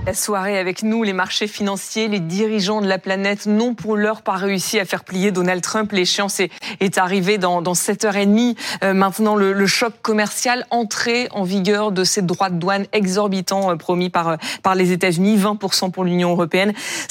La soirée avec nous, les marchés financiers, les dirigeants de la planète n'ont pour l'heure pas réussi à faire plier Donald Trump. L'échéance est arrivée dans 7h30. Maintenant, le choc commercial, entrée en vigueur de ces droits de douane exorbitants promis par les États-Unis, 20% pour l'Union européenne,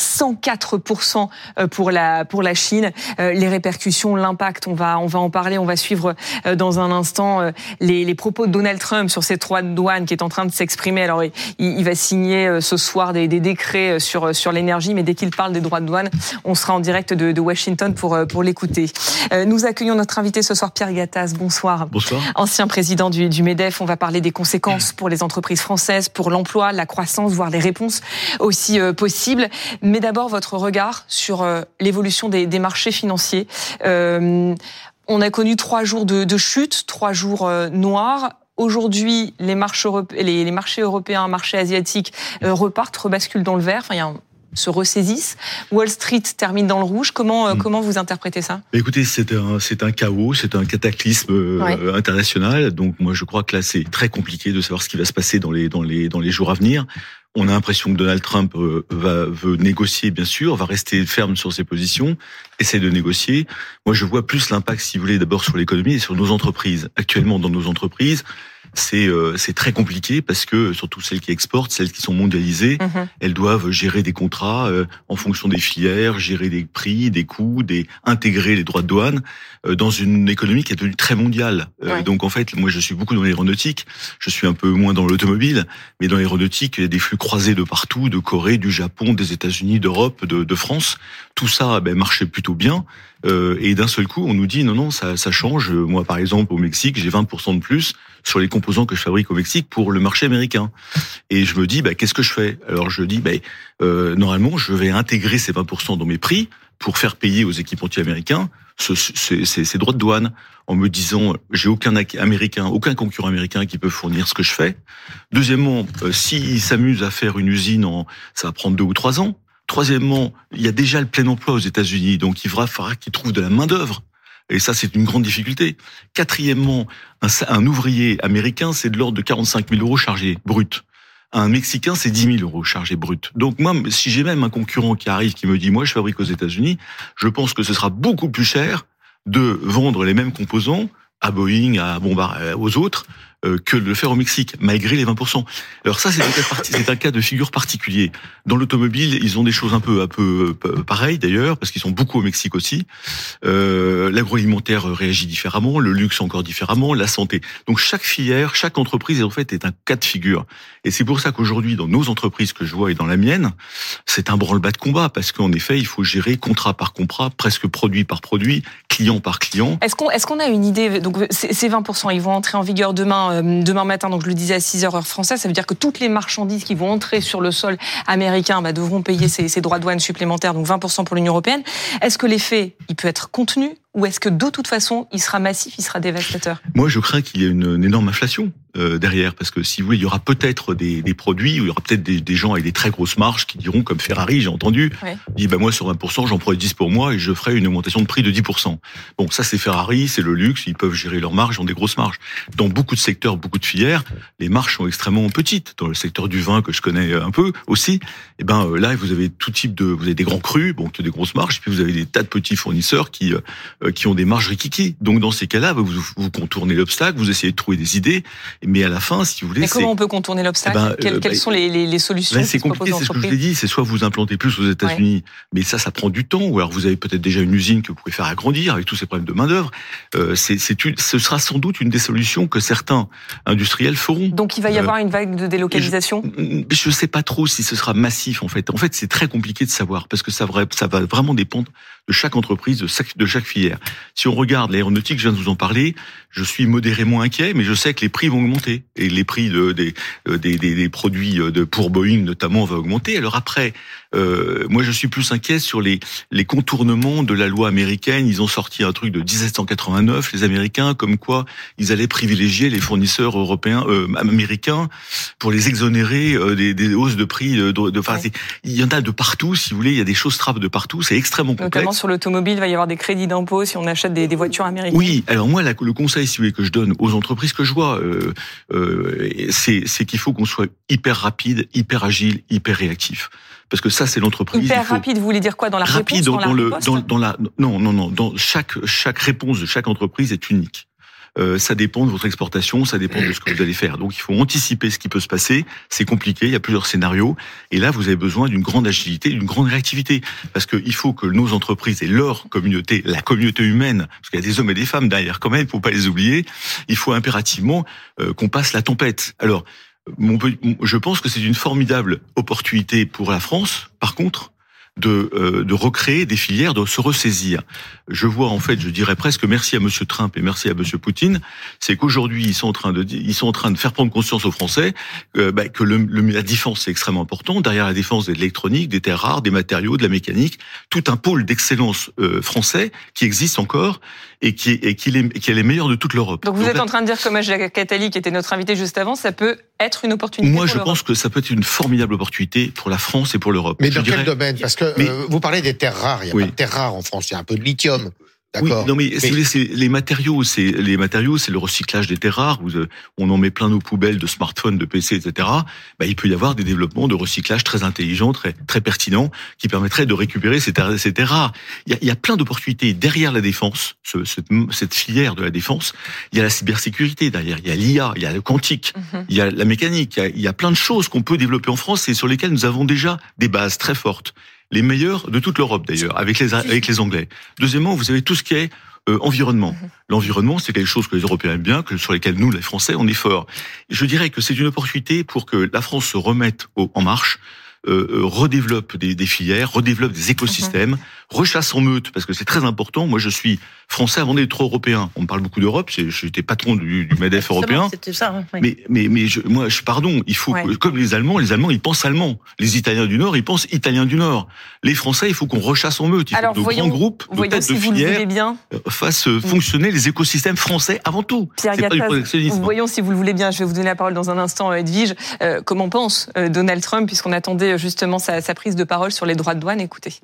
104% pour la Chine. Les répercussions, l'impact, on va en parler. On va suivre dans un instant les propos de Donald Trump sur ces droits de douane qui est en train de s'exprimer. Alors, il va signer ce soir des décrets sur l'énergie, mais dès qu'il parle des droits de douane, on sera en direct de Washington pour l'écouter. Nous accueillons notre invité ce soir, Pierre Gattaz. Bonsoir. Bonsoir. Ancien président du MEDEF. On va parler des conséquences pour les entreprises françaises, pour l'emploi, la croissance, voire les réponses aussi possibles. Mais d'abord, votre regard sur l'évolution des marchés financiers. On a connu 3 jours de chute, 3 jours noirs. Aujourd'hui, les marchés européens, marchés asiatiques repartent, rebasculent dans le vert. Enfin, se ressaisissent. Wall Street termine dans le rouge. Comment vous interprétez ça ? Écoutez, c'est un chaos, c'est un cataclysme international. Donc moi, je crois que là, c'est très compliqué de savoir ce qui va se passer dans les jours à venir. On a l'impression que Donald Trump veut négocier, bien sûr, va rester ferme sur ses positions, essaie de négocier. Moi, je vois plus l'impact, si vous voulez, d'abord sur l'économie et sur nos entreprises. Actuellement, dans nos entreprises, c'est très compliqué parce que, surtout celles qui exportent, celles qui sont mondialisées, elles doivent gérer des contrats en fonction des filières, gérer des prix, des coûts, intégrer les droits de douane dans une économie qui est devenue très mondiale. Donc, en fait, moi, je suis beaucoup dans l'aéronautique. Je suis un peu moins dans l'automobile, mais dans l'aéronautique, il y a des flux croisés de partout, de Corée, du Japon, des États-Unis, d'Europe, de France. Tout ça marchait plutôt bien. Et d'un seul coup, on nous dit non, ça change. Moi, par exemple, au Mexique, j'ai 20% de plus sur les composants que je fabrique au Mexique pour le marché américain. Et je me dis, qu'est-ce que je fais ? Alors je dis, normalement, je vais intégrer ces 20% dans mes prix pour faire payer aux équipementiers américains ces droits de douane, en me disant, j'ai aucun concurrent américain qui peut fournir ce que je fais. Deuxièmement, s'ils s'amusent à faire une usine, ça va prendre 2 ou 3 ans. Troisièmement, il y a déjà le plein emploi aux États-Unis, donc il faudra qu'ils trouvent de la main-d'œuvre. Et ça, c'est une grande difficulté. Quatrièmement, un ouvrier américain, c'est de l'ordre de 45 000 euros chargés brut. Un Mexicain, c'est 10 000 euros chargés brut. Donc moi, si j'ai même un concurrent qui arrive, qui me dit, moi, je fabrique aux États-Unis, je pense que ce sera beaucoup plus cher de vendre les mêmes composants à Boeing, à Bombardier, aux autres, que de le faire au Mexique, malgré les 20%. Alors ça, c'est un cas de figure particulier. Dans l'automobile, ils ont des choses un peu pareilles d'ailleurs, parce qu'ils sont beaucoup au Mexique aussi. L'agroalimentaire réagit différemment, le luxe encore différemment, la santé. Donc chaque filière, chaque entreprise en fait est un cas de figure. Et c'est pour ça qu'aujourd'hui, dans nos entreprises que je vois et dans la mienne, c'est un branle-bas de combat, parce qu'en effet, il faut gérer contrat par contrat, presque produit par produit, client par client. Est-ce qu'on a une idée ? Donc ces 20%, ils vont entrer en vigueur demain matin, donc je le disais à 6h heure française, ça veut dire que toutes les marchandises qui vont entrer sur le sol américain devront payer ces droits de douane supplémentaires, donc 20% pour l'Union européenne. Est-ce que l'effet, il peut être contenu ou est-ce que de toute façon, il sera massif, il sera dévastateur ? Moi, je crains qu'il y ait une énorme inflation derrière, parce que si vous voulez, il y aura peut-être des produits, où il y aura peut-être des gens avec des très grosses marges qui diront, comme Ferrari, j'ai entendu, dit moi sur 20%, j'en prends 10 pour moi et je ferai une augmentation de prix de 10%. Bon, ça c'est Ferrari, c'est le luxe, ils peuvent gérer leurs marges, ils ont des grosses marges. Dans beaucoup de secteurs, beaucoup de filières, les marges sont extrêmement petites. Dans le secteur du vin que je connais un peu aussi, là vous avez vous avez des grands crus, qui ont des grosses marges, et puis vous avez des tas de petits fournisseurs qui ont des marges rikiki. Donc dans ces cas-là, vous contournez l'obstacle, vous essayez de trouver des idées, mais à la fin, si vous voulez... Mais comment on peut contourner l'obstacle ? Quelles sont les solutions c'est compliqué, c'est ce que je vous ai dit, c'est soit vous implantez plus aux États-Unis, mais ça prend du temps, ou alors vous avez peut-être déjà une usine que vous pouvez faire agrandir avec tous ces problèmes de main-d'œuvre. Ce sera sans doute une des solutions que certains industriels feront. Donc il va y avoir une vague de délocalisation ? Je sais pas trop si ce sera massif, en fait. En fait, c'est très compliqué de savoir, parce que ça va vraiment dépendre de chaque entreprise, de chaque filière. Si on regarde l'aéronautique, je viens de vous en parler, je suis modérément inquiet, mais je sais que les prix vont augmenter. Et les prix des produits pour Boeing, notamment, vont augmenter. Alors après, moi, je suis plus inquiet sur les contournements de la loi américaine. Ils ont sorti un truc de 1789, les Américains, comme quoi ils allaient privilégier les fournisseurs européens, américains, pour les exonérer des hausses de prix. Il y en a de partout, si vous voulez. Il y a des choses trappes de partout. C'est extrêmement complexe. Notamment sur l'automobile, il va y avoir des crédits d'impôt euros si on achète des voitures américaines. Oui, alors moi, le conseil, si vous voulez, que je donne aux entreprises que je vois, c'est qu'il faut qu'on soit hyper rapide, hyper agile, hyper réactif. Parce que ça, c'est l'entreprise. Hyper rapide, vous voulez dire quoi dans la réponse, dans chaque réponse de chaque entreprise est unique. Ça dépend de votre exportation, ça dépend de ce que vous allez faire. Donc, il faut anticiper ce qui peut se passer. C'est compliqué, il y a plusieurs scénarios. Et là, vous avez besoin d'une grande agilité, d'une grande réactivité. Parce qu'il faut que nos entreprises et leur communauté, la communauté humaine, parce qu'il y a des hommes et des femmes derrière quand même, il ne faut pas les oublier, il faut impérativement qu'on passe la tempête. Alors, je pense que c'est une formidable opportunité pour la France, par contre, de recréer des filières, de se ressaisir. Je vois en fait, je dirais presque merci à Monsieur Trump et merci à Monsieur Poutine, c'est qu'aujourd'hui ils sont en train de faire prendre conscience aux Français que la défense c'est extrêmement important. Derrière la défense, de l'électronique, des terres rares, des matériaux, de la mécanique, tout un pôle d'excellence français qui existe encore et qui est les meilleurs de toute l'Europe. Donc vous êtes en train de dire, comme Jacques Attali, qui était notre invité juste avant, ça peut être une opportunité. Moi, je pense que ça peut être une formidable opportunité pour la France et pour l'Europe. Mais dans quel domaine ? Parce que vous parlez des terres rares. Il n'y a pas de terres rares en France. Il y a un peu de lithium. D'accord. Oui, non mais si vous voulez, les matériaux, c'est le recyclage des terres rares. On en met plein nos poubelles de smartphones, de PC, etc. Il peut y avoir des développements de recyclage très intelligents, très pertinents, qui permettraient de récupérer ces terres rares. Il y a plein d'opportunités derrière la défense, cette filière de la défense. Il y a la cybersécurité derrière, il y a l'IA, il y a le quantique, il y a la mécanique. Il y a plein de choses qu'on peut développer en France et sur lesquelles nous avons déjà des bases très fortes. Les meilleurs de toute l'Europe d'ailleurs, avec les Anglais. Deuxièmement, vous avez tout ce qui est environnement. L'environnement, c'est quelque chose que les Européens aiment bien, sur lesquels nous, les Français, on est forts. Je dirais que c'est une opportunité pour que la France se remette en marche, redéveloppe des filières, redéveloppe des écosystèmes, rechasse en meute, parce que c'est très important. Moi, je suis français avant d'être européen. On me parle beaucoup d'Europe, j'étais patron du MEDEF européen. C'était ça, oui. Mais pardon, il faut que, comme les Allemands, ils pensent allemand. Les Italiens du Nord, ils pensent italien du Nord. Les Français, il faut qu'on rechasse en meute. Il faut que nos grands groupes, nos têtes de filière, fassent fonctionner les écosystèmes français avant tout. Pierre Gattaz, voyons si vous le voulez bien. Je vais vous donner la parole dans un instant, Edwige. Comment pense Donald Trump, puisqu'on attendait justement sa prise de parole sur les droits de douane? Écoutez.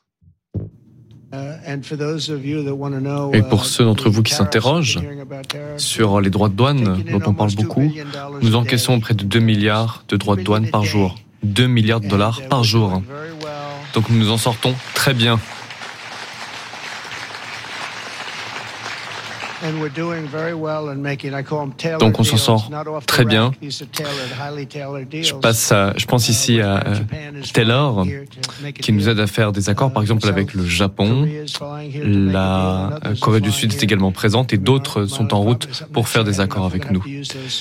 Et pour ceux d'entre vous qui s'interrogent sur les droits de douane dont on parle beaucoup, nous encaissons près de 2 milliards de droits de douane par jour. 2 milliards de dollars par jour. Donc nous nous en sortons très bien. Donc on s'en sort très bien. Je pense ici à Taylor, qui nous aide à faire des accords, par exemple avec le Japon. La Corée du Sud est également présente et d'autres sont en route pour faire des accords avec nous.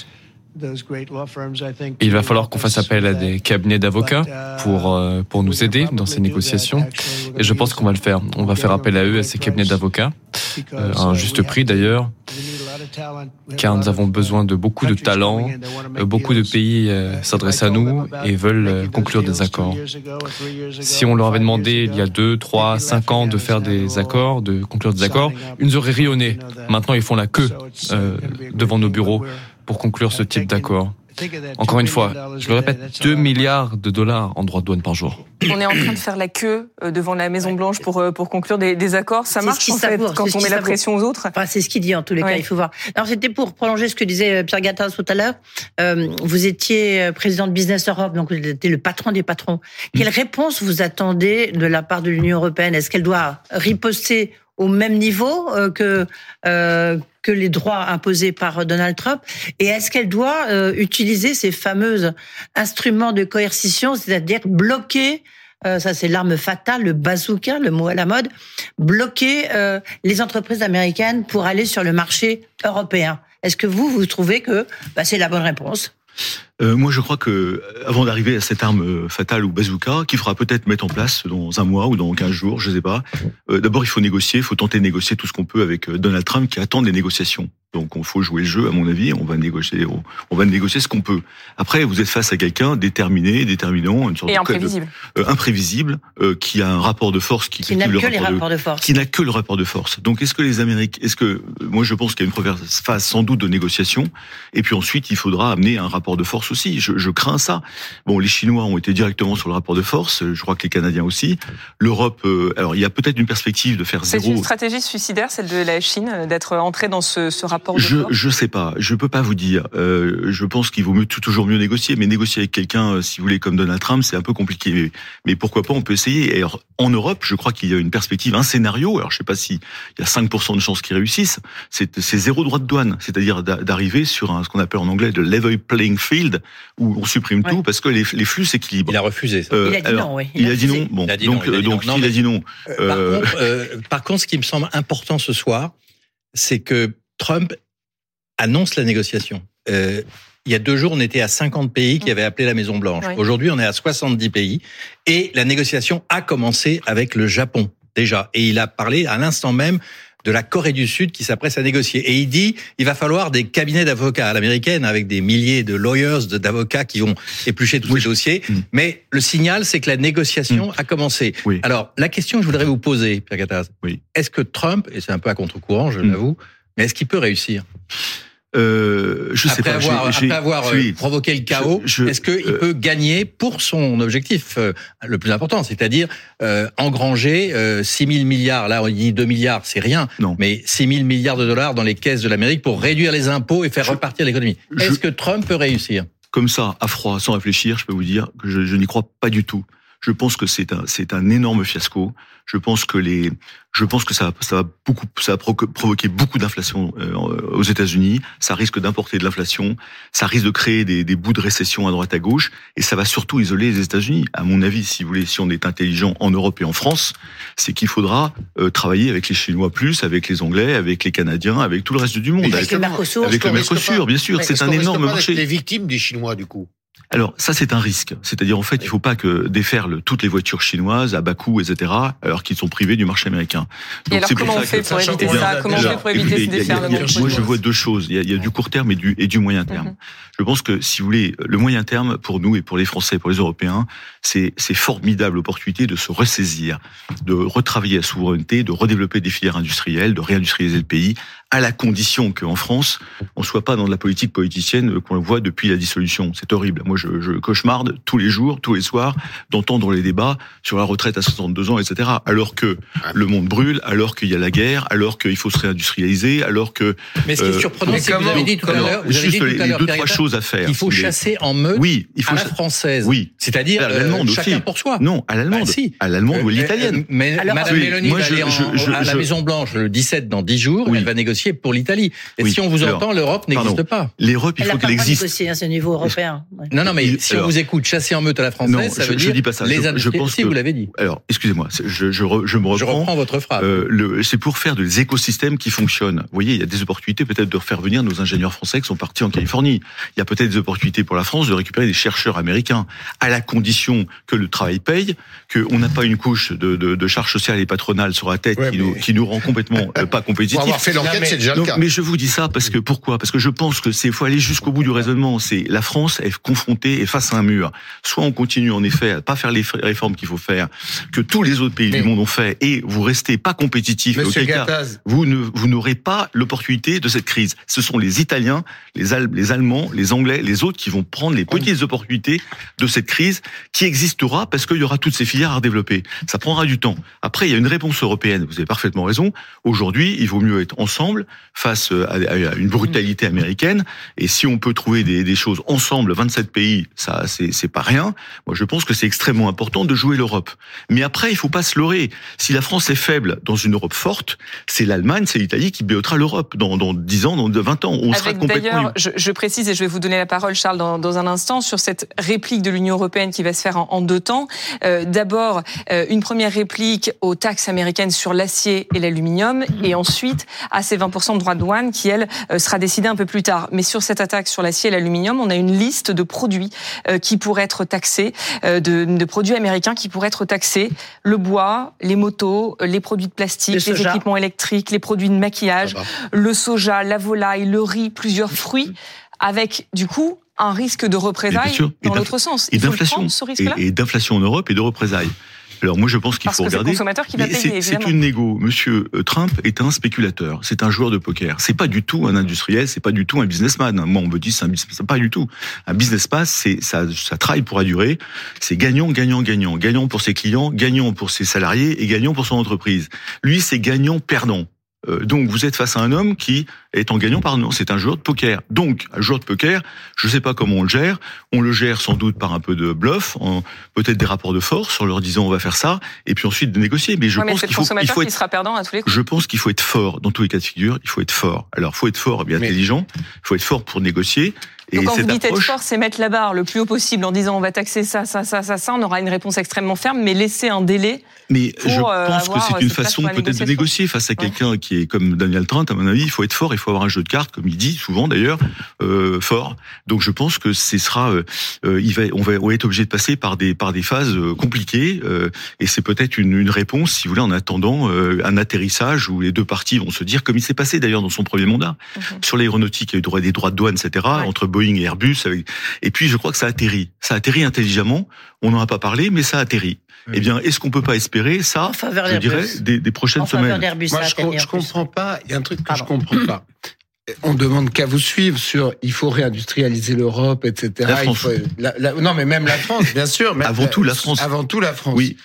Il va falloir qu'on fasse appel à des cabinets d'avocats pour nous aider dans ces négociations. Et je pense qu'on va le faire. On va faire appel à eux, à ces cabinets d'avocats, à un juste prix d'ailleurs, car nous avons besoin de beaucoup de talents. Beaucoup de pays s'adressent à nous et veulent conclure des accords. Si on leur avait demandé il y a 2, 3, 5 ans de faire des accords, de conclure des accords, ils nous auraient ri au nez. Maintenant, ils font la queue devant nos bureaux pour conclure ce type d'accord. Encore une fois, je le répète, 2 milliards de dollars en droits de douane par jour. On est en train de faire la queue devant la Maison-Blanche pour conclure des accords. Ça marche en fait quand on met la pression aux autres. Enfin, c'est ce qu'il dit en tous les cas, il faut voir. Alors c'était pour prolonger ce que disait Pierre Gattaz tout à l'heure. Vous étiez président de Business Europe, donc vous étiez le patron des patrons. Quelle réponse vous attendez de la part de l'Union européenne? Est-ce qu'elle doit riposter au même niveau que les droits imposés par Donald Trump? Et est-ce qu'elle doit utiliser ces fameux instruments de coercition, c'est-à-dire bloquer, ça c'est l'arme fatale, le bazooka, le mot à la mode, bloquer les entreprises américaines pour aller sur le marché européen? Est-ce que vous trouvez que c'est la bonne réponse? Moi, je crois que avant d'arriver à cette arme fatale ou bazooka, qu'il faudra peut-être mettre en place dans un mois ou dans 15 jours, je sais pas. D'abord, il faut négocier, il faut tenter de négocier tout ce qu'on peut avec Donald Trump qui attend des négociations. Donc, il faut jouer le jeu, à mon avis. On va négocier ce qu'on peut. Après, vous êtes face à quelqu'un déterminant, une sorte et imprévisible. Imprévisible, qui a un rapport de force qui n'a que le rapport de force. Donc, moi, je pense qu'il y a une première phase sans doute de négociation, et puis ensuite, il faudra amener un rapport de force force aussi. Je crains ça. Bon, les Chinois ont été directement sur le rapport de force. Je crois que les Canadiens aussi. L'Europe, alors il y a peut-être une perspective de faire zéro. C'est une stratégie suicidaire, celle de la Chine, d'être entrée dans ce rapport de force. Je sais pas. Je peux pas vous dire. Je pense qu'il vaut toujours mieux négocier. Mais négocier avec quelqu'un, si vous voulez, comme Donald Trump, c'est un peu compliqué. Mais pourquoi pas, on peut essayer. Et alors, en Europe, je crois qu'il y a une perspective, un scénario. Alors, je sais pas si il y a 5% de chances qu'ils réussissent. C'est zéro droit de douane. C'est-à-dire d'arriver sur ce qu'on appelle en anglais de level playing field, où on supprime tout parce que les flux s'équilibrent. Il a refusé ça. Il a dit non, oui. Il a dit non. Bon, donc s'il a dit non. Par contre, ce qui me semble important ce soir, c'est que Trump annonce la négociation. Il y a 2 jours, on était à 50 pays qui avaient appelé la Maison-Blanche. Oui. Aujourd'hui, on est à 70 pays. Et la négociation a commencé avec le Japon, déjà. Et il a parlé à l'instant même de la Corée du Sud qui s'apprête à négocier. Et il dit, il va falloir des cabinets d'avocats à l'américaine avec des milliers de lawyers, d'avocats qui vont éplucher tous ces dossiers. Mais le signal, c'est que la négociation a commencé. Oui. Alors, la question que je voudrais vous poser, Pierre Gattaz, est-ce que Trump, et c'est un peu à contre-courant, je l'avoue, mais est-ce qu'il peut réussir ? Je sais pas. Après avoir provoqué le chaos, est-ce qu'il peut gagner pour son objectif le plus important, c'est-à-dire engranger 6 000 milliards, là on dit 2 milliards, c'est rien, mais 6 000 milliards de dollars dans les caisses de l'Amérique pour réduire les impôts et faire repartir l'économie. Est-ce que Trump peut réussir ? Comme ça, à froid, sans réfléchir, je peux vous dire que je n'y crois pas du tout. Je pense que c'est un énorme fiasco. Je pense que ça va provoquer beaucoup d'inflation aux États-Unis. Ça risque d'importer de l'inflation. Ça risque de créer des bouts de récession à droite à gauche. Et ça va surtout isoler les États-Unis. À mon avis, si vous voulez, si on est intelligent en Europe et en France, c'est qu'il faudra travailler avec les Chinois plus, avec les Anglais, avec les Canadiens, avec tout le reste du monde. Avec le Mercosur. Avec le Mercosur, bien sûr. C'est un énorme marché. Les victimes des Chinois, du coup. Alors ça c'est un risque, c'est-à-dire en fait il faut pas que déferlent toutes les voitures chinoises à bas coût, etc. alors qu'ils sont privés du marché américain. Donc, et alors comment on fait pour éviter ça ? Comment on fait pour éviter ce déferlement ? Moi je vois 2 choses, il y a du court terme et du moyen terme. Je pense que si vous voulez, le moyen terme pour nous et pour les Français et pour les Européens, c'est formidable opportunité de se ressaisir, de retravailler la souveraineté, de redévelopper des filières industrielles, de réindustrialiser le pays, à la condition qu'en France, on soit pas dans de la politique politicienne qu'on voit depuis la dissolution. C'est horrible. Moi, je cauchemarde tous les jours, tous les soirs, d'entendre les débats sur la retraite à 62 ans, etc. Alors que le monde brûle, alors qu'il y a la guerre, alors qu'il faut se réindustrialiser, alors que... Mais ce qui est surprenant, c'est que vous avez dit tout à l'heure... Juste les 2-3 choses à faire. Il faut chasser en meute à la française. Oui. C'est-à-dire chacun aussi. Pour soi. Non, à l'allemande. Si. À l'allemande ou à l'italienne. Mais Madame Mélanie va aller à la Maison-Blanche le 17 dans 10 jours, elle va négocier pour l'Italie. Et si on vous entend, l'Europe n'existe pas. L'Europe, il faut qu'elle existe. Négocier, c'est au niveau européen. Non, mais si on vous écoute chasser en meute à la française, ça veut dire dis pas ça. Les industries aussi, vous l'avez dit. Alors, excusez-moi, je me reprends. Je reprends votre phrase. C'est pour faire des écosystèmes qui fonctionnent. Vous voyez, il y a des opportunités peut-être de faire venir nos ingénieurs français qui sont partis en Californie. Il y a peut-être des opportunités pour la France de récupérer des chercheurs américains, à la condition que le travail paye, qu'on n'a pas une couche de charges sociales et patronales sur la tête qui nous rend complètement pas compétitifs. Pour avoir fait l'enquête, c'est déjà le cas. Mais je vous dis ça parce que pourquoi ? Parce que je pense que faut aller jusqu'au bout du raisonnement. C'est la France est confrontée et face à un mur. Soit on continue en effet à pas faire les réformes qu'il faut faire, que tous les autres pays du monde ont fait, et vous restez pas compétitifs. Monsieur auquel cas, vous n'aurez pas l'opportunité de cette crise. Ce sont les Italiens, les Allemands, les Anglais, les autres qui vont prendre les petites opportunités de cette crise qui existera parce qu'il y aura toutes ces filières à développer. Ça prendra du temps. Après, il y a une réponse européenne. Vous avez parfaitement raison. Aujourd'hui, il vaut mieux être ensemble face à une brutalité américaine. Et si on peut trouver des choses ensemble, 27 pays, ça, c'est pas rien. Moi, je pense que c'est extrêmement important de jouer l'Europe. Mais après, il faut pas se leurrer. Si la France est faible dans une Europe forte, c'est l'Allemagne, c'est l'Italie qui pilotera l'Europe dans 10 ans, dans 20 ans. On sera complètement... D'ailleurs, je précise, et je vais vous donner la parole, Charles, dans un instant, sur cette réplique de l'Union européenne qui va se faire en 2 temps. D'abord, une première réplique aux taxes américaines sur l'acier et l'aluminium, et ensuite à ces 20% de droits de douane qui, elle, sera décidée un peu plus tard. Mais sur cette attaque sur l'acier et l'aluminium, on a une liste de produits qui pourraient être taxés, de produits américains qui pourraient être taxés. Le bois, les motos, les produits de plastique, les équipements électriques, les produits de maquillage, le soja, la volaille, le riz, plusieurs fruits, avec du coup un risque de représailles dans l'autre sens. Il faut prendre ce risque-là. Et d'inflation en Europe et de représailles. Alors moi je pense qu'il faut regarder. C'est le consommateur qui va payer, évidemment. C'est une négo. Monsieur Trump est un spéculateur, c'est un joueur de poker. C'est pas du tout un industriel, c'est pas du tout un businessman. Moi on me dit c'est un businessman, pas du tout. Un businessman, ça travaille pour durer. C'est gagnant, gagnant, gagnant, gagnant pour ses clients, gagnant pour ses salariés et gagnant pour son entreprise. Lui c'est gagnant perdant. Donc vous êtes face à un homme qui est en gagnant pardon, c'est un joueur de poker. Donc un joueur de poker, je sais pas comment on le gère. On le gère sans doute par un peu de bluff, peut-être des rapports de force en leur disant on va faire ça, et puis ensuite de négocier. Mais je pense qu'il faut qui sera perdant à tous les coups. Je pense qu'il faut être fort dans tous les cas de figure. Il faut être fort. Alors faut être fort et bien intelligent. Il faut être fort pour négocier. Donc quand vous dites être fort, c'est mettre la barre le plus haut possible en disant on va taxer ça, on aura une réponse extrêmement ferme, mais laisser un délai. Mais je pense que c'est une façon peut-être de négocier face à quelqu'un qui est comme Donald Trump. À mon avis, il faut être fort, il faut avoir un jeu de cartes, comme il dit souvent d'ailleurs, fort. Donc je pense que on va être obligé de passer par des phases compliquées, et c'est peut-être une réponse, si vous voulez, en attendant un atterrissage où les deux parties vont se dire, comme il s'est passé d'ailleurs dans son premier mandat, sur l'aéronautique, il y a eu des droits de douane, etc. Entre Boeing et Airbus, et puis je crois que ça atterrit intelligemment. On n'en a pas parlé, mais ça atterrit. Eh bien, est-ce qu'on peut pas espérer ça, je dirais, des prochaines semaines? Moi, je comprends pas. Il y a un truc que je comprends pas. On demande qu'à vous suivre sur il faut réindustrialiser l'Europe, etc. La France. Non, mais même la France, bien sûr. Mais Avant tout la France. Avant tout la France. Oui.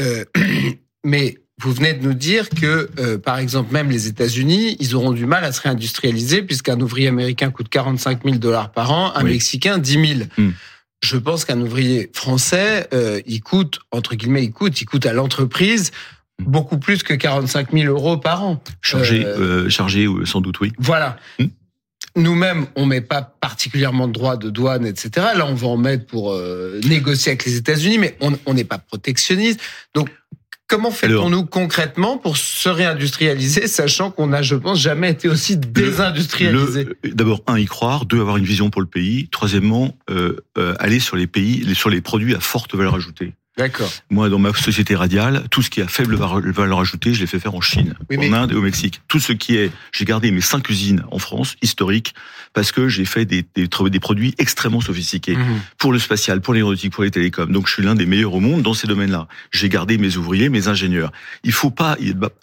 Mais vous venez de nous dire que, par exemple, même les États-Unis, ils auront du mal à se réindustrialiser puisqu'un ouvrier américain coûte $45,000 par an, un Mexicain 10 000. Je pense qu'un ouvrier français, il coûte à l'entreprise beaucoup plus que 45 000 euros par an. Chargé, sans doute, oui. Voilà. Nous-mêmes, on met pas particulièrement de droits de douane, etc. Là, on va en mettre pour négocier avec les États-Unis, mais on n'est pas protectionniste. Donc, comment fait-on-nous concrètement pour se réindustrialiser, sachant qu'on n'a, je pense, jamais été aussi désindustrialisé? D'abord, y croire. 2, avoir une vision pour le pays. 3, aller sur les produits à forte valeur ajoutée. D'accord. Moi, dans ma société radiale, tout ce qui a faible valeur ajoutée, je l'ai fait faire en Chine, en Inde et au Mexique. Tout ce qui est, j'ai gardé mes 5 usines en France, historiques, parce que j'ai fait des produits extrêmement sophistiqués. Pour le spatial, pour l'aéronautique, pour les télécoms. Donc, je suis l'un des meilleurs au monde dans ces domaines-là. J'ai gardé mes ouvriers, mes ingénieurs. Il faut pas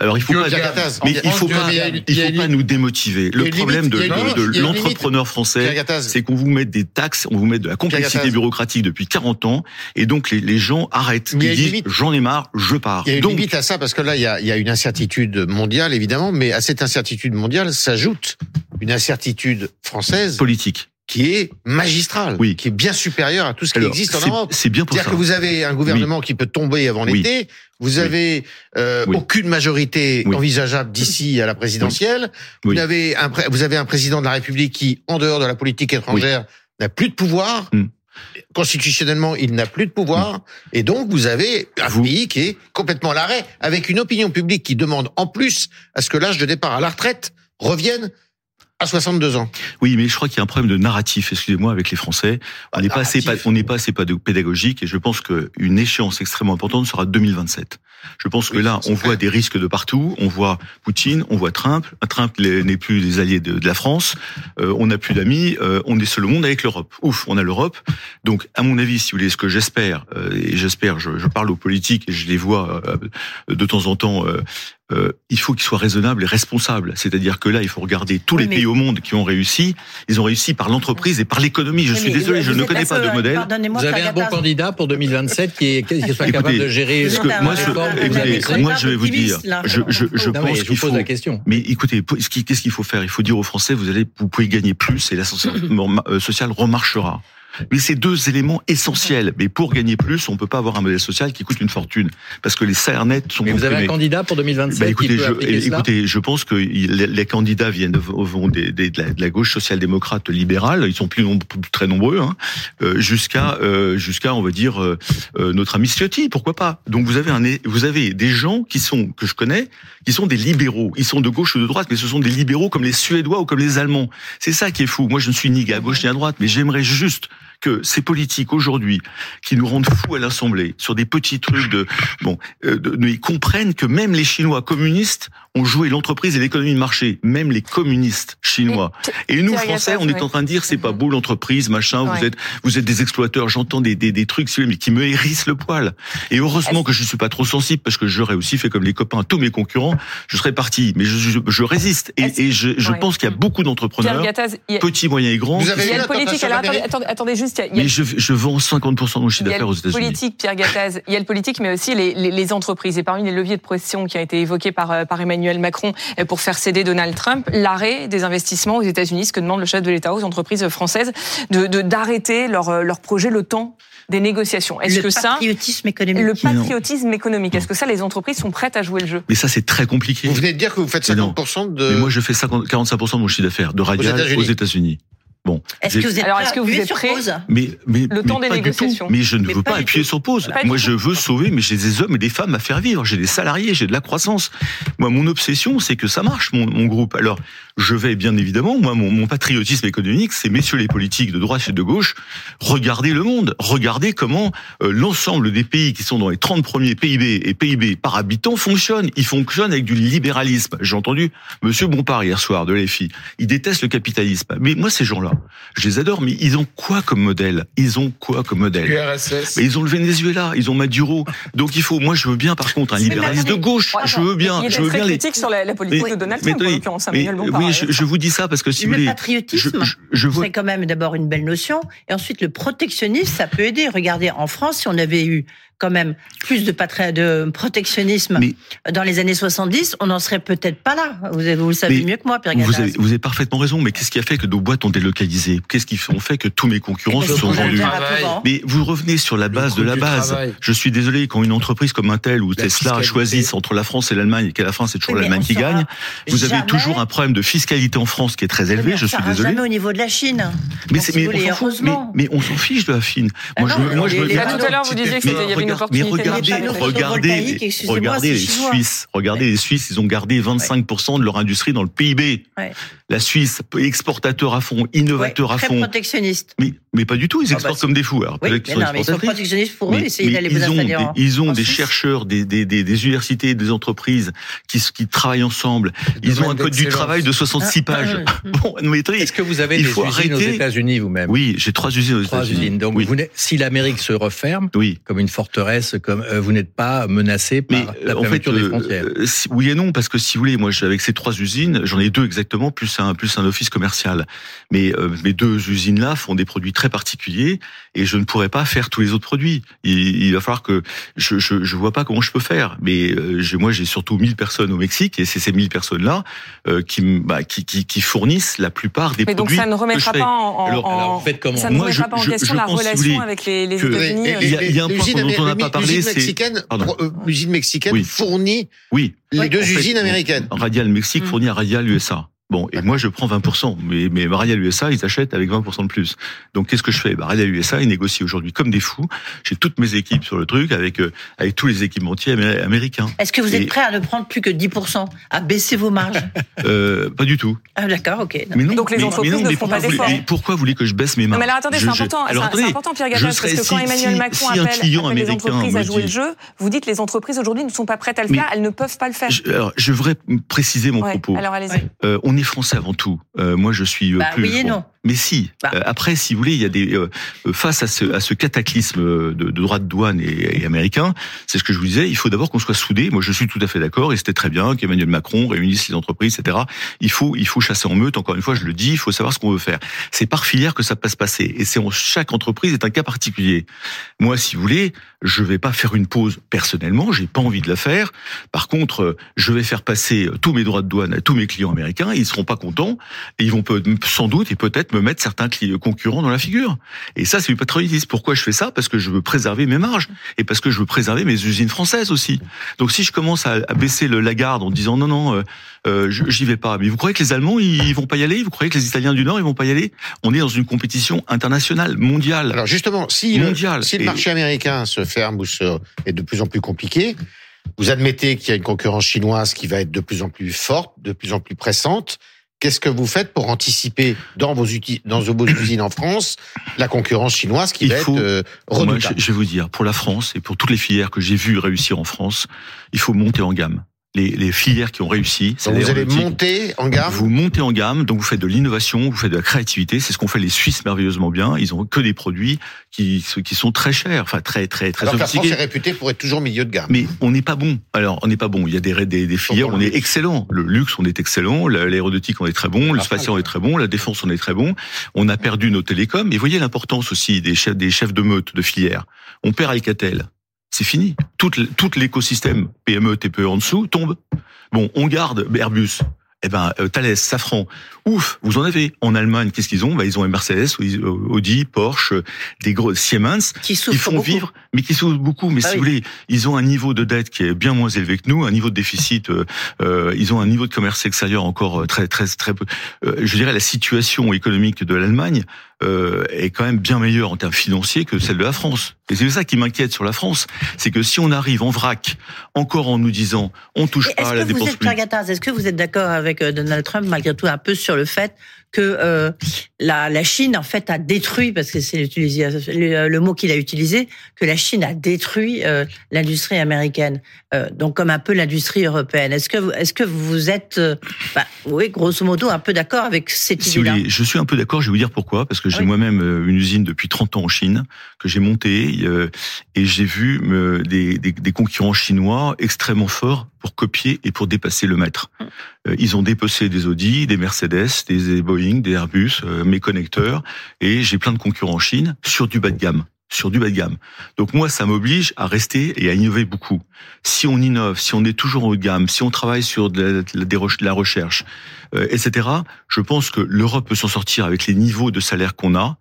nous démotiver. Le problème de l'entrepreneur français, c'est qu'on vous met des taxes, on vous met de la complexité bureaucratique depuis 40 ans, et donc les gens arrêtent. Ils disent, j'en ai marre, je pars. Il y a une limite à ça, parce que là, il y a une incertitude mondiale, évidemment, mais à cette incertitude mondiale s'ajoute une incertitude française. Politique. Qui est magistrale. Qui est bien supérieure à tout ce qui existe en Europe. C'est bien pour ça. C'est-à-dire que vous avez un gouvernement qui peut tomber avant l'été. Vous avez aucune majorité envisageable d'ici à la présidentielle. Vous avez un président de la République qui, en dehors de la politique étrangère, n'a plus de pouvoir. Constitutionnellement, il n'a plus de pouvoir, et donc vous avez un pays qui est complètement à l'arrêt, avec une opinion publique qui demande en plus à ce que l'âge de départ à la retraite revienne à 62 ans. Oui, mais je crois qu'il y a un problème de narratif, excusez-moi, avec les Français. On n'est pas assez pédagogique, et je pense qu'une échéance extrêmement importante sera 2027. Je pense que là, on voit des risques de partout. On voit Poutine, on voit Trump. Trump n'est plus des alliés de la France. On n'a plus d'amis. On est seul au monde avec l'Europe. Ouf, on a l'Europe. Donc, à mon avis, si vous voulez, ce que j'espère, je parle aux politiques et je les vois de temps en temps. Il faut qu'ils soient raisonnables et responsables. C'est-à-dire que là, il faut regarder tous les pays au monde qui ont réussi. Ils ont réussi par l'entreprise et par l'économie. Je suis désolé, je ne connais pas de modèle. Vous avez un bon candidat pour 2027 qui soit capable de gérer. Moi, je vais vous dire. Je pense qu'il faut. La question. Mais écoutez, qu'est-ce qu'il faut faire? Il faut dire aux Français, vous pouvez gagner plus et l'ascenseur social remarchera. Mais c'est 2 éléments essentiels. Mais pour gagner plus, on peut pas avoir un modèle social qui coûte une fortune, parce que les salaires nets sont. Mais vous avez un candidat pour 2027 écoutez, je pense que les candidats vont de la gauche social-démocrate libérale. Ils sont plus très nombreux, jusqu'à on va dire notre ami Ciotti. Pourquoi pas? Donc vous avez des gens que je connais, qui sont des libéraux. Ils sont de gauche ou de droite, mais ce sont des libéraux comme les Suédois ou comme les Allemands. C'est ça qui est fou. Moi, je ne suis ni à gauche ni à droite, mais j'aimerais juste que ces politiques aujourd'hui qui nous rendent fous à l'Assemblée sur des petits trucs ils comprennent que même les Chinois communistes ont joué l'entreprise et l'économie de marché, même les communistes chinois. Et nous, Français, on est en train de dire c'est pas beau l'entreprise, machin, vous êtes des exploiteurs. J'entends des trucs mais qui me hérissent le poil. Et heureusement que je suis pas trop sensible, parce que j'aurais aussi fait comme les copains, tous mes concurrents, je serais parti. Mais je résiste. Et je pense qu'il y a beaucoup d'entrepreneurs, petits, moyens et grands. Vous avez une politique. Alors attendez juste. Mais je vends 50% de mon chiffre d'affaires aux États-Unis. Politique, Pierre Gattaz. Il y a le politique, mais aussi les entreprises. Et parmi les leviers de pression qui a été évoqué par Emmanuel Macron pour faire céder Donald Trump, l'arrêt des investissements aux États-Unis, ce que demande le chef de l'État aux entreprises françaises, d'arrêter leur projet le temps des négociations. Le patriotisme économique. Est-ce que ça, les entreprises sont prêtes à jouer le jeu? Mais ça, c'est très compliqué. Vous venez de dire que vous faites 50% de... Mais moi, je fais 45% de mon chiffre d'affaires de Radial aux États-Unis. Bon. Est-ce que vous êtes prêt mais le temps des négociations. Mais je ne veux pas appuyer sur pause. Moi, je veux sauver, mais j'ai des hommes et des femmes à faire vivre. J'ai des salariés, j'ai de la croissance. Moi, mon obsession, c'est que ça marche, mon groupe. Alors, je vais bien évidemment, moi, mon patriotisme économique, c'est messieurs les politiques de droite et de gauche, regardez le monde. Regardez comment l'ensemble des pays qui sont dans les 30 premiers PIB et PIB par habitant fonctionnent. Ils fonctionnent avec du libéralisme. J'ai entendu Monsieur Bompard hier soir de l'EFI. Il déteste le capitalisme. Mais moi, ces gens-là, je les adore, mais ils ont quoi comme modèle? URSS. Mais ils ont le Venezuela, ils ont Maduro. Donc moi je veux bien par contre un libéralisme de gauche. Je veux bien les critiques sur la politique de Donald Trump, en l'occurrence, Emmanuel Bompard. Oui, je vous dis ça parce que si vous voulez, le patriotisme, c'est quand même d'abord une belle notion, et ensuite le protectionnisme, ça peut aider. Regardez, en France, si on avait eu quand même plus de protectionnisme dans les années 70, on n'en serait peut-être pas là. Vous le savez mieux que moi, Pierre Gattaz. Vous avez parfaitement raison, mais qu'est-ce qui a fait que nos boîtes ont délocalisé? Qu'est-ce qui ont fait que tous mes concurrents se sont vendus? Mais vous revenez sur la base de la base. Je suis désolé, quand une entreprise comme Intel ou Tesla choisissent entre la France et l'Allemagne, et qu'à la fin c'est toujours l'Allemagne qui gagne, vous avez toujours un problème de fiscalité en France qui est très élevé, je suis désolé. Jamais au niveau de la Chine. Mais on s'en fiche de la Chine. Moi, tout à l'heure, vous disiez qu'il y avait une opportunité. Mais regardez les Suisses, ils ont gardé 25% de leur industrie dans le PIB. Ouais. La Suisse, exportateur à fond, innovateur à fond. Très protectionniste. Mais pas du tout, ils exportent comme des fous. Alors, mais ils sont protectionnistes pour eux, essayez d'aller vous installer ils ont des chercheurs, des universités, des entreprises qui travaillent ensemble. Ils ont un code du travail de 66 pages. Est-ce que vous avez des usines aux États-Unis vous-même? Oui, j'ai 3 usines aux États-Unis. Donc, si l'Amérique se referme, comme une forteresse, vous n'êtes pas menacé par la fermeture des frontières? Oui et non, parce que si vous voulez, moi, avec ces 3 usines, j'en ai 2 exactement, plus un office commercial. Mais mes 2 usines-là font des produits très particuliers et je ne pourrais pas faire tous les autres produits. Il va falloir que je vois pas comment je peux faire. Mais moi, j'ai surtout 1000 personnes au Mexique et c'est ces 1000 personnes-là qui fournissent la plupart des produits. Mais donc ça ne remettra pas en question la relation avec les États-Unis. Il y a un point dont on n'a pas parlé, l'usine mexicaine fournit les 2 usines américaines. Radial Mexique fournit à Radial USA. Bon, et moi je prends 20%, mais Radial USA, ils achètent avec 20% de plus. Donc qu'est-ce que je fais? Radial USA, ils négocient aujourd'hui comme des fous. J'ai toutes mes équipes sur le truc avec tous les équipementiers américains. Est-ce que vous êtes prêt à ne prendre plus que 10%, à baisser vos marges? Pas du tout. Ah d'accord, ok. Mais non, donc les entreprises ne font pas d'efforts. Pourquoi vous voulez que je baisse mes marges? Mais alors attendez, c'est important, Pierre Gattaz, parce que quand Emmanuel Macron appelle les entreprises à jouer le jeu, vous dites les entreprises aujourd'hui ne sont pas prêtes à le faire, elles ne peuvent pas le faire. Alors, je voudrais préciser mon propos. Alors allez-y. On est français avant tout. Moi, je suis plus. Oui et non. Mais si. Après, si vous voulez, il y a des face à ce cataclysme de droit de douane et américain, c'est ce que je vous disais. Il faut d'abord qu'on soit soudés. Moi, je suis tout à fait d'accord. Et c'était très bien qu'Emmanuel Macron réunisse les entreprises, etc. Il faut chasser en meute. Encore une fois, je le dis. Il faut savoir ce qu'on veut faire. C'est par filière que ça peut se passer. Et chaque entreprise est un cas particulier. Moi, si vous voulez, je vais pas faire une pause personnellement. J'ai pas envie de la faire. Par contre, je vais faire passer tous mes droits de douane à tous mes clients américains. Ils seront pas contents. Et ils vont sans doute et peut-être me mettre certains concurrents dans la figure. Et ça, c'est du patriotisme. Pourquoi je fais ça? Parce que je veux préserver mes marges et parce que je veux préserver mes usines françaises aussi. Donc si je commence à baisser la garde en disant non, j'y vais pas. Mais vous croyez que les Allemands ils vont pas y aller? Vous croyez que les Italiens du Nord ils vont pas y aller? On est dans une compétition internationale, mondiale. Alors justement, si le marché américain se ferme ou est de plus en plus compliqué, vous admettez qu'il y a une concurrence chinoise qui va être de plus en plus forte, de plus en plus pressante. qu'est-ce que vous faites pour anticiper dans vos usines en France la concurrence chinoise qui va être redoutable? Moi, je vais vous dire, pour la France et pour toutes les filières que j'ai vues réussir en France, il faut monter en gamme. Les filières qui ont réussi. Donc vous allez monter en gamme. Vous montez en gamme, donc vous faites de l'innovation, vous faites de la créativité. C'est ce qu'ont fait les Suisses merveilleusement bien. Ils ont que des produits qui sont très chers, enfin très sophistiqués. Alors que la France est réputée pour être toujours milieu de gamme. Mais on n'est pas bon. Alors on n'est pas bon. Il y a des filières, on est excellent. Le luxe, on est excellent. L'aéronautique, on est très bon. Le spatial, on est très bon. La défense, on est très bon. On a perdu nos télécoms. Et voyez l'importance aussi des chefs de meute de filière. On perd Alcatel. C'est fini. Tout l'écosystème PME, TPE en dessous tombe. Bon, on garde Airbus. Thales, Safran, ouf, vous en avez. En Allemagne, qu'est-ce qu'ils ont? Ils ont un Mercedes, Audi, Porsche, des gros Siemens, qui font beaucoup. Vivre, mais qui souffrent beaucoup. Mais si vous voulez, ils ont un niveau de dette qui est bien moins élevé que nous, un niveau de déficit, ils ont un niveau de commerce extérieur encore très peu. Je dirais la situation économique de l'Allemagne est quand même bien meilleure en termes financiers que celle de la France. Et c'est ça qui m'inquiète sur la France, c'est que si on arrive en vrac, encore en nous disant on touche pas à la dépense publique. Est-ce que vous êtes d'accord avec Donald Trump malgré tout un peu sur le fait que la Chine en fait a détruit, parce que c'est le mot qu'il a utilisé, que la Chine a détruit l'industrie américaine, donc comme un peu l'industrie européenne. Est-ce que vous êtes, oui, grosso modo, un peu d'accord avec cette idée-là? Si je suis un peu d'accord. Je vais vous dire pourquoi. Parce que j'ai moi-même une usine depuis 30 ans en Chine que j'ai montée et j'ai vu des concurrents chinois extrêmement forts pour copier et pour dépasser le maître. Ils ont dépecé des Audi, des Mercedes, des Boeing, des Airbus, mes connecteurs, et j'ai plein de concurrents en Chine sur du bas de gamme. Donc moi, ça m'oblige à rester et à innover beaucoup. Si on innove, si on est toujours haut de gamme, si on travaille sur de la recherche, etc., je pense que l'Europe peut s'en sortir avec les niveaux de salaire qu'on a.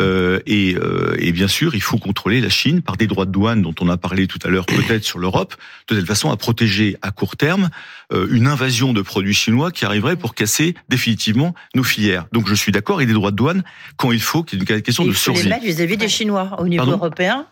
Et bien sûr, il faut contrôler la Chine par des droits de douane dont on a parlé tout à l'heure, peut-être sur l'Europe, de telle façon à protéger à court terme une invasion de produits chinois qui arriverait pour casser définitivement nos filières. Donc je suis d'accord, et des droits de douane quand il faut, qu'il y ait une question de survie. Il faut les mettre vis-à-vis des Chinois au niveau européen.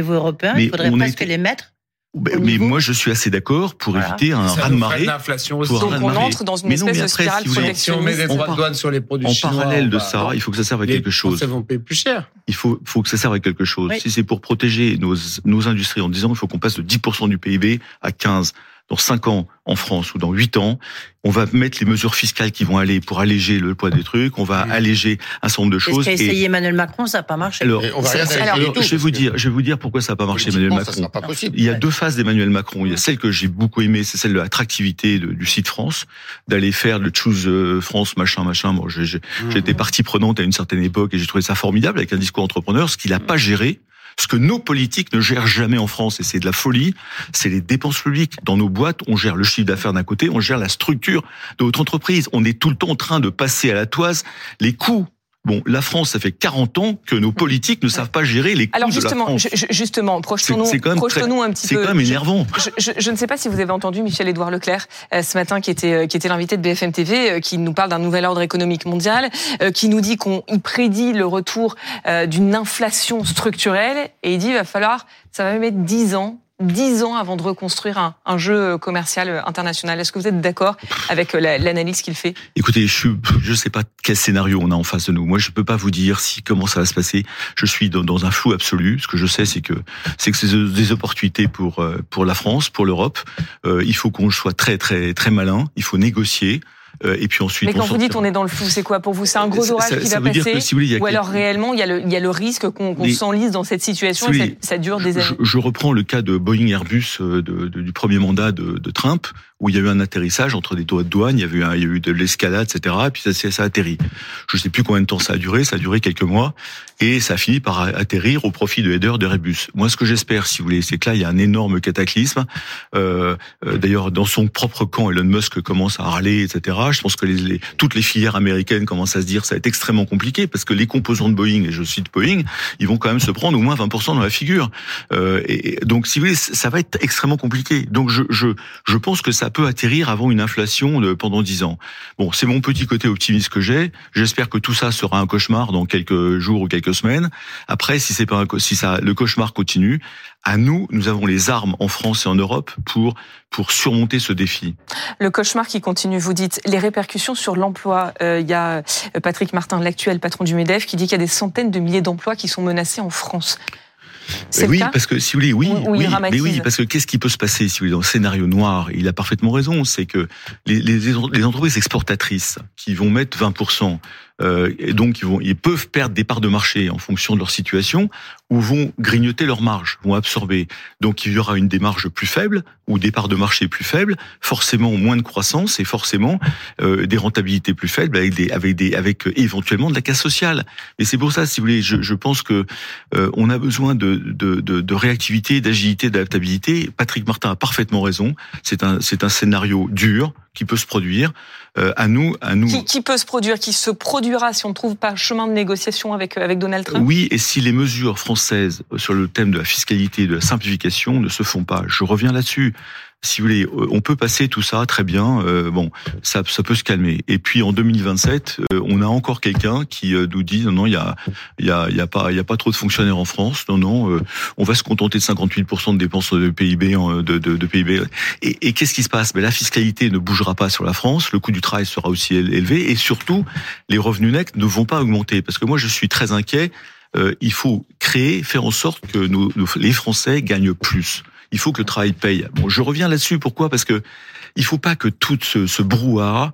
Il faudrait presque les mettre. Mais moi, je suis assez d'accord pour éviter un raz-de-marée. Donc on entre dans une espèce de spirale protectionniste. Si on met des droits de douane sur les produits chinois, en parallèle de ça, il faut que ça serve à quelque chose. Les Français vont payer plus cher. Il faut que ça serve à quelque chose. Oui. Si c'est pour protéger nos industries en disant il faut qu'on passe de 10% du PIB à 15%. Dans 5 ans en France ou dans 8 ans, on va mettre les mesures fiscales qui vont aller pour alléger le poids des trucs, on va alléger un certain nombre de choses. Ce qu'a essayé Emmanuel Macron, ça n'a pas marché. Alors, je vais vous dire pourquoi ça n'a pas marché, Emmanuel Macron. Ça sera pas possible. Il y a deux phases d'Emmanuel Macron. Il y a celle que j'ai beaucoup aimée, c'est celle de l'attractivité du site France, d'aller faire le Choose France, machin. Moi, j'étais partie prenante à une certaine époque et j'ai trouvé ça formidable avec un discours entrepreneur, ce qu'il n'a pas géré. Ce que nos politiques ne gèrent jamais en France, et c'est de la folie, c'est les dépenses publiques. Dans nos boîtes, on gère le chiffre d'affaires d'un côté, on gère la structure de votre entreprise. On est tout le temps en train de passer à la toise les coûts. Bon, la France, ça fait 40 ans que nos politiques ne savent pas gérer les coûts de la France. Justement, projetons-nous un petit peu. C'est quand même énervant. Je ne sais pas si vous avez entendu Michel-Édouard Leclerc ce matin, qui était l'invité de BFM TV, qui nous parle d'un nouvel ordre économique mondial, qui nous dit qu'il prédit le retour d'une inflation structurelle, et il dit ça va mettre 10 ans avant de reconstruire un jeu commercial international. Est-ce que vous êtes d'accord avec l'analyse qu'il fait? Écoutez, je sais pas quel scénario on a en face de nous. Moi, je peux pas vous dire comment ça va se passer. Je suis dans un flou absolu. Ce que je sais, c'est que c'est des opportunités pour la France, pour l'Europe. Il faut qu'on soit très très très malin. Il faut négocier. Et puis ensuite. Mais quand vous dites on est dans le flou, c'est quoi pour vous? C'est un gros orage qui va passer, ou alors réellement il y a le risque qu'on s'enlise dans cette situation et ça dure des années? Je reprends le cas de Boeing Airbus du premier mandat de Trump, où il y a eu un atterrissage entre des droits de douane, il y a eu de l'escalade, etc. Et puis ça a atterri. Je sais plus combien de temps ça a duré quelques mois, et ça a fini par atterrir au profit de Airbus d'Airbus. Moi, ce que j'espère, si vous voulez, c'est que là, il y a un énorme cataclysme. D'ailleurs, dans son propre camp, Elon Musk commence à râler, etc. Je pense que toutes les filières américaines commencent à se dire que ça va être extrêmement compliqué, parce que les composants de Boeing, et je cite Boeing, ils vont quand même se prendre au moins 20% dans la figure. Et donc, si vous voulez, ça va être extrêmement compliqué. Donc, je pense que ça peut atterrir avant une inflation pendant 10 ans. Bon, c'est mon petit côté optimiste que j'ai. J'espère que tout ça sera un cauchemar dans quelques jours ou quelques semaines. Après, si le cauchemar continue, à nous avons les armes en France et en Europe pour surmonter ce défi. Le cauchemar qui continue, vous dites, les répercussions sur l'emploi. Il y a Patrick Martin, l'actuel patron du MEDEF, qui dit qu'il y a des centaines de milliers d'emplois qui sont menacés en France. C'est oui, le cas parce que si vous voulez, oui, parce que qu'est-ce qui peut se passer si vous voulez dans le scénario noir? Il a parfaitement raison, c'est que les entreprises exportatrices qui vont mettre 20%, et donc ils peuvent perdre des parts de marché en fonction de leur situation, ou vont grignoter leurs marges, vont absorber. Donc il y aura une des marges plus faibles ou des parts de marché plus faibles, forcément moins de croissance et forcément des rentabilités plus faibles avec éventuellement de la casse sociale. Et c'est pour ça, si vous voulez, je pense que on a besoin de réactivité, d'agilité, d'adaptabilité. Patrick Martin a parfaitement raison. C'est un scénario dur qui peut se produire. À nous. Qui peut se produire, qui se produira si on ne trouve pas chemin de négociation avec Donald Trump. Oui, et si les mesures françaises sur le thème de la fiscalité et de la simplification ne se font pas, je reviens là-dessus. Si vous voulez, on peut passer tout ça très bien. Ça peut se calmer. Et puis en 2027, on a encore quelqu'un qui nous dit non, il y a pas trop de fonctionnaires en France. Non, on va se contenter de 58% de dépenses de PIB de PIB. Et qu'est-ce qui se passe? La fiscalité ne bougera pas sur la France. Le coût du travail sera aussi élevé et surtout, les revenus nets ne vont pas augmenter. Parce que moi, je suis très inquiet. Il faut faire en sorte que les Français gagnent plus. Il faut que le travail paye. Bon, je reviens là-dessus. Pourquoi? Parce que il faut pas que tout ce brouhaha,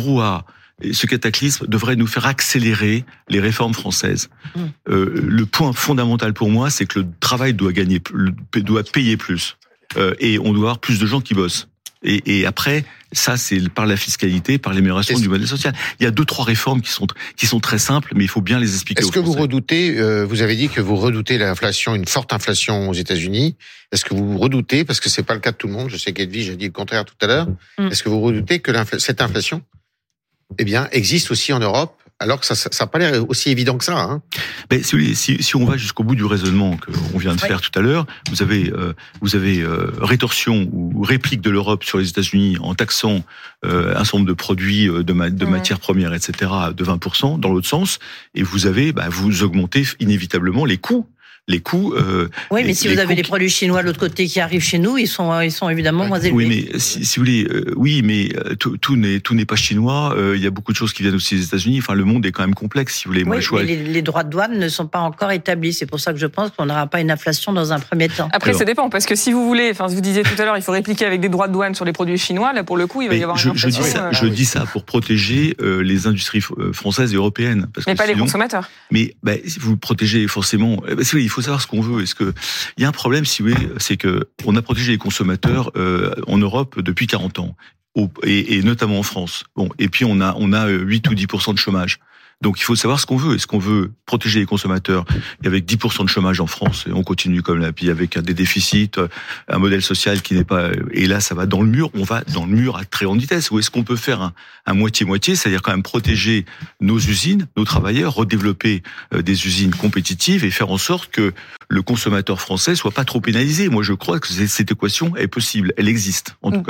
ce cataclysme devrait nous faire accélérer les réformes françaises. Le point fondamental pour moi, c'est que le travail doit payer plus. Et on doit avoir plus de gens qui bossent. Et après, ça, c'est par la fiscalité, par l'amélioration du modèle social. Il y a 2-3 réformes qui sont très simples, mais il faut bien les expliquer aux Français. Est-ce que vous redoutez, vous avez dit que vous redoutez l'inflation, une forte inflation aux États-Unis. Est-ce que vous redoutez, parce que c'est pas le cas de tout le monde, je sais qu'Edwige a dit le contraire tout à l'heure, est-ce que vous redoutez que cette inflation, existe aussi en Europe, alors que ça n'a pas l'air aussi évident que ça, hein? Si on va jusqu'au bout du raisonnement qu'on vient de faire tout à l'heure, vous avez rétorsion ou réplique de l'Europe sur les États-Unis en taxant un certain nombre de produits de matières premières, etc., de 20% dans l'autre sens, et vous augmentez inévitablement les coûts. Oui, mais si vous avez les produits chinois de l'autre côté qui arrivent chez nous, ils sont évidemment moins élevés. Oui, mais si vous voulez, tout n'est pas chinois. Il y a beaucoup de choses qui viennent aussi des États-Unis. Enfin, le monde est quand même complexe, si vous voulez. Oui, mais les droits de douane ne sont pas encore établis. C'est pour ça que je pense qu'on n'aura pas une inflation dans un premier temps. Après, ça dépend, parce que si vous voulez, vous disiez tout à l'heure, il faut répliquer avec des droits de douane sur les produits chinois. Là, pour le coup, il va y avoir une inflation. Je dis ça pour protéger les industries françaises et européennes. Mais pas les consommateurs. Mais vous protégez forcément. Il faut savoir ce qu'on veut. Il y a un problème, si vous voulez, c'est que on a protégé les consommateurs en Europe depuis 40 ans, et notamment en France. Bon, et puis on a 8 ou 10% de chômage. Donc il faut savoir ce qu'on veut. Est-ce qu'on veut protéger les consommateurs avec 10% de chômage en France et on continue comme là, puis avec des déficits, un modèle social qui n'est pas... Et là, ça va dans le mur. On va dans le mur à très grande vitesse. Ou est-ce qu'on peut faire un moitié-moitié, c'est-à-dire quand même protéger nos usines, nos travailleurs, redévelopper des usines compétitives et faire en sorte que le consommateur français soit pas trop pénalisé. Moi, je crois que cette équation est possible. Elle existe, en tout cas.